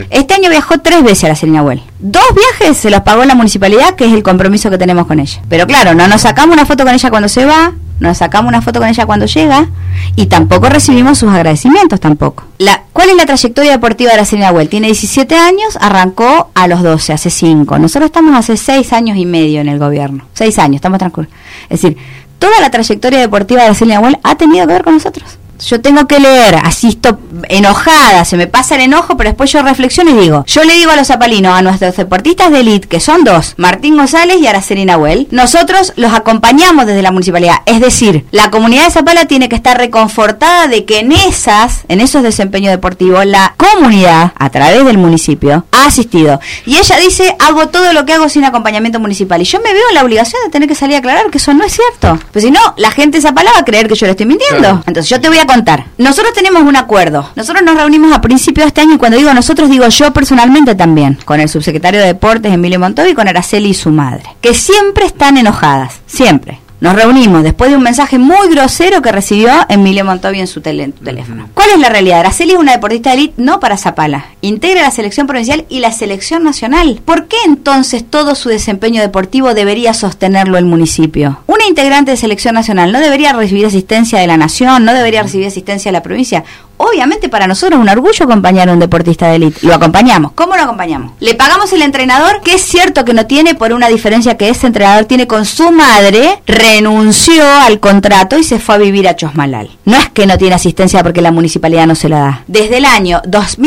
Este año viajó 3 veces a Araceli Nahuel. 2 viajes se los pagó la municipalidad, que es el compromiso que tenemos con ella. Pero claro, no nos sacamos una foto con ella cuando se va, no nos sacamos una foto con ella cuando llega, y tampoco recibimos sus agradecimientos tampoco. ¿Cuál es la trayectoria deportiva de Araceli Nahuel? Tiene 17 años, arrancó a los 12, hace 5. Nosotros estamos hace 6 años y medio en el gobierno. 6 años, estamos transcurriendo. Es decir, toda la trayectoria deportiva de Araceli Nahuel ha tenido que ver con nosotros. Yo tengo que leer, asisto enojada, se me pasa el enojo, pero después yo reflexiono y digo, yo le digo a los zapalinos, a nuestros deportistas de élite, que son 2, Martín González y Araceli Nahuel, nosotros los acompañamos desde la municipalidad. Es decir, la comunidad de Zapala tiene que estar reconfortada de que en esos desempeños deportivos, la comunidad, a través del municipio, ha asistido. Y ella dice, hago todo lo que hago sin acompañamiento municipal. Y yo me veo en la obligación de tener que salir a aclarar que eso no es cierto. Pues si no, la gente de Zapala va a creer que yo le estoy mintiendo. Claro. Entonces yo te voy a contar. Nosotros tenemos un acuerdo. Nosotros nos reunimos a principios de este año, y cuando digo nosotros, digo yo personalmente también, con el subsecretario de Deportes, Emilio Montovi, y con Araceli y su madre, que siempre están enojadas, siempre. Nos reunimos después de un mensaje muy grosero que recibió Emilio Montovi en su teléfono. ¿Cuál es la realidad? Araceli es una deportista de élite no para Zapala. Integra la selección provincial y la selección nacional. ¿Por qué entonces todo su desempeño deportivo debería sostenerlo el municipio? Una integrante de selección nacional no debería recibir asistencia de la nación, no debería recibir asistencia de la provincia. Obviamente para nosotros es un orgullo acompañar a un deportista de élite. Lo acompañamos. ¿Cómo lo acompañamos? Le pagamos el entrenador, que es cierto que no tiene, por una diferencia que ese entrenador tiene con su madre, renunció al contrato y se fue a vivir a Chosmalal. No es que no tiene asistencia porque la municipalidad no se la da. Desde el año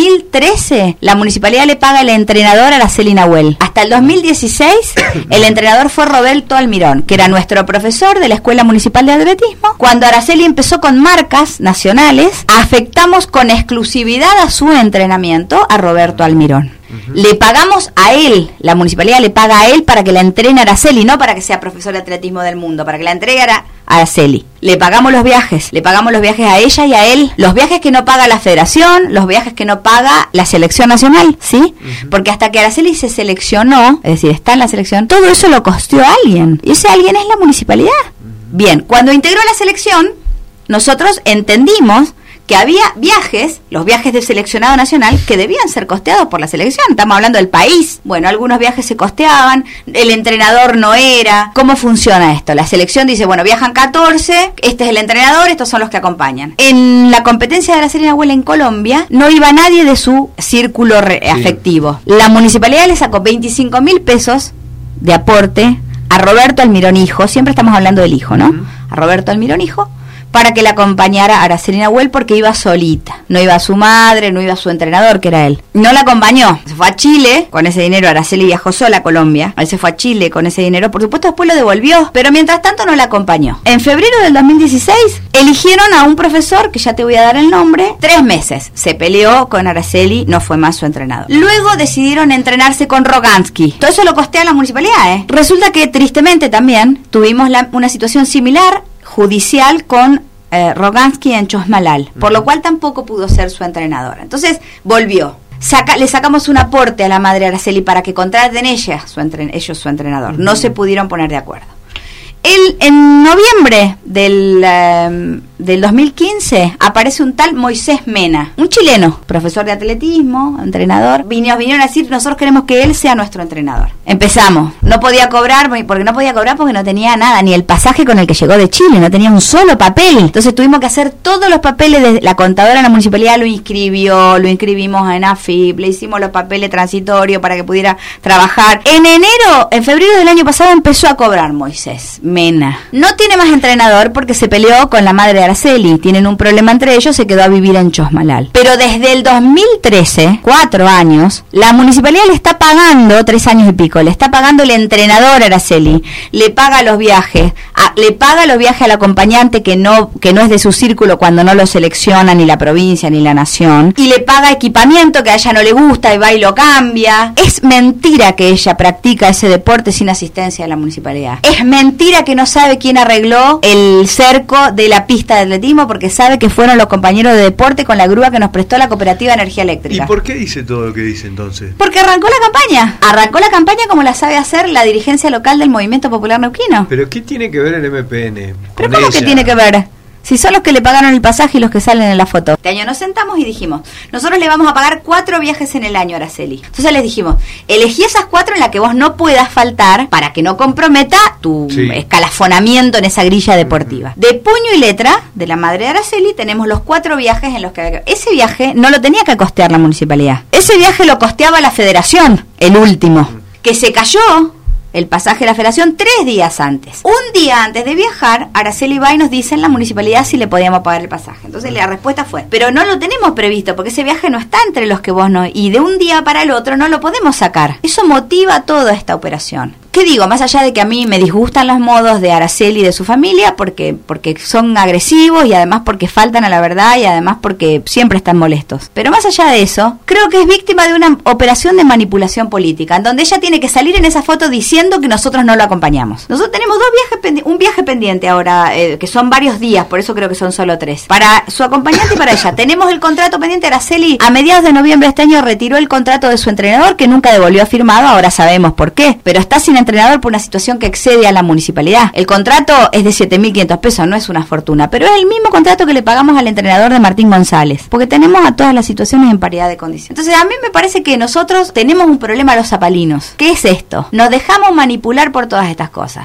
2013, la municipalidad le paga el entrenador a Araceli Nahuel. Hasta el 2016, el entrenador fue Roberto Almirón, que era nuestro profesor de la Escuela Municipal de Atletismo. Cuando Araceli empezó con marcas nacionales, afectamos con exclusividad a su entrenamiento a Roberto Almirón. Le pagamos a él, la municipalidad le paga a él para que la entrene a Araceli, no para que sea profesor de atletismo del mundo, para que la entregue a Araceli. Le pagamos los viajes a ella y a él, los viajes que no paga la federación, los viajes que no paga la selección nacional, ¿sí? Porque hasta que Araceli se seleccionó, es decir, está en la selección, todo eso lo costeó a alguien, y ese alguien es la municipalidad. Bien, cuando integró la selección, nosotros entendimos que había viajes, los viajes del seleccionado nacional, que debían ser costeados por la selección. Estamos hablando del país. Bueno, algunos viajes se costeaban, el entrenador no era. ¿Cómo funciona esto? La selección dice, bueno, viajan 14, este es el entrenador, estos son los que acompañan. En la competencia de Araceli Nahuel en Colombia, no iba nadie de su círculo afectivo. La municipalidad le sacó 25.000 pesos de aporte a Roberto Almirón hijo, siempre estamos hablando del hijo, ¿no? A Roberto Almirón hijo, para que la acompañara a Araceli Nahuel, porque iba solita. No iba su madre, no iba su entrenador, que era él. No la acompañó. Se fue a Chile con ese dinero. Araceli viajó sola a Colombia. Él se fue a Chile con ese dinero. Por supuesto, después lo devolvió, pero mientras tanto no la acompañó. En febrero del 2016, eligieron a un profesor, que ya te voy a dar el nombre, 3 meses. Se peleó con Araceli, no fue más su entrenador. Luego decidieron entrenarse con Rogansky. Todo eso lo costea la municipalidad, ¿eh? Resulta que, tristemente también, tuvimos una situación similar judicial con Rogansky en Chosmalal, por lo cual tampoco pudo ser su entrenadora. Entonces volvió. Le sacamos un aporte a la madre Araceli para que contraten ellos su entrenador. No se pudieron poner de acuerdo. En noviembre del 2015 aparece un tal Moisés Mena, un chileno, profesor de atletismo, entrenador. Vinieron a decir, nosotros queremos que él sea nuestro entrenador. Empezamos, no podía cobrar porque no tenía nada, ni el pasaje con el que llegó de Chile, no tenía un solo papel. Entonces tuvimos que hacer todos los papeles, de la contadora de la municipalidad lo inscribimos en AFIP, le hicimos los papeles transitorios para que pudiera trabajar. En febrero del año pasado empezó a cobrar Moisés Mena. No tiene más entrenador porque se peleó con la madre de Araceli, tienen un problema entre ellos, se quedó a vivir en Chosmalal. Pero desde el 2013, 4 años, la municipalidad le está pagando, 3 años y pico, le está pagando el entrenador a Araceli, le paga los viajes, al acompañante que no es de su círculo cuando no lo selecciona ni la provincia ni la nación, y le paga equipamiento que a ella no le gusta y va y lo cambia. Es mentira que ella practica ese deporte sin asistencia de la municipalidad. Es mentira que no sabe quién arregló el cerco de la pista de atletismo, porque sabe que fueron los compañeros de deporte con la grúa que nos prestó la Cooperativa de Energía Eléctrica. ¿Y por qué dice todo lo que dice entonces? Porque arrancó la campaña como la sabe hacer la dirigencia local del Movimiento Popular Neuquino. ¿Pero qué tiene que ver el MPN? ¿Pero cómo que tiene que ver? Si son los que le pagaron el pasaje y los que salen en la foto. Este año nos sentamos y dijimos, nosotros le vamos a pagar 4 viajes en el año a Araceli. Entonces les dijimos, elegí esas 4 en las que vos no puedas faltar para que no comprometa tu escalafonamiento en esa grilla deportiva. De puño y letra, de la madre de Araceli, tenemos los 4 viajes en los que... Ese viaje no lo tenía que costear la municipalidad. Ese viaje lo costeaba la federación, el último, que se cayó el pasaje de la federación 3 días antes. Un día antes de viajar, Araceli va y nos dice en la municipalidad si le podíamos pagar el pasaje. Entonces la respuesta fue, pero no lo tenemos previsto porque ese viaje no está entre los que vos no, y de un día para el otro no lo podemos sacar. Eso motiva toda esta operación. ¿Qué digo? Más allá de que a mí me disgustan los modos de Araceli y de su familia porque son agresivos y además porque faltan a la verdad y además porque siempre están molestos. Pero más allá de eso, creo que es víctima de una operación de manipulación política, en donde ella tiene que salir en esa foto diciendo que nosotros no lo acompañamos. Nosotros tenemos un viaje pendiente ahora, que son varios días, por eso creo que son solo 3. Para su acompañante y para ella. Tenemos el contrato pendiente. Araceli, a mediados de noviembre de este año, retiró el contrato de su entrenador, que nunca devolvió firmado, ahora sabemos por qué, pero está sin entrenador por una situación que excede a la municipalidad. El contrato es de 7.500 pesos, no es una fortuna, pero es el mismo contrato que le pagamos al entrenador de Martín González, porque tenemos a todas las situaciones en paridad de condiciones. Entonces a mí me parece que nosotros tenemos un problema los zapalinos. ¿Qué es esto? Nos dejamos manipular por todas estas cosas.